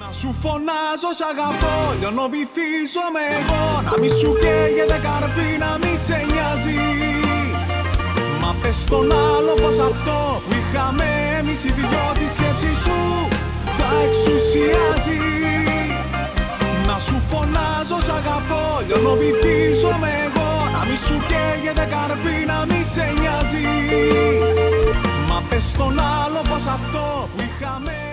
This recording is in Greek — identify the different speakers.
Speaker 1: Σου φωνάζω σ' αγαπώ, λιώνω βυθίζομαι εγώ. Να μη σου καίγεται καρφί, να μη σε νοιάζει. Μα πες στον άλλο πως αυτό που είχαμε εμείς οι δυο, τη σκέψη σου θα εξουσιάζει. Να σου φωνάζω σ' αγαπώ, λιώνω βυθίζομαι εγώ. Να μη σου καίγεται καρφί, να μη σε νοιάζει. Μα πες στον άλλο πως αυτό που είχαμε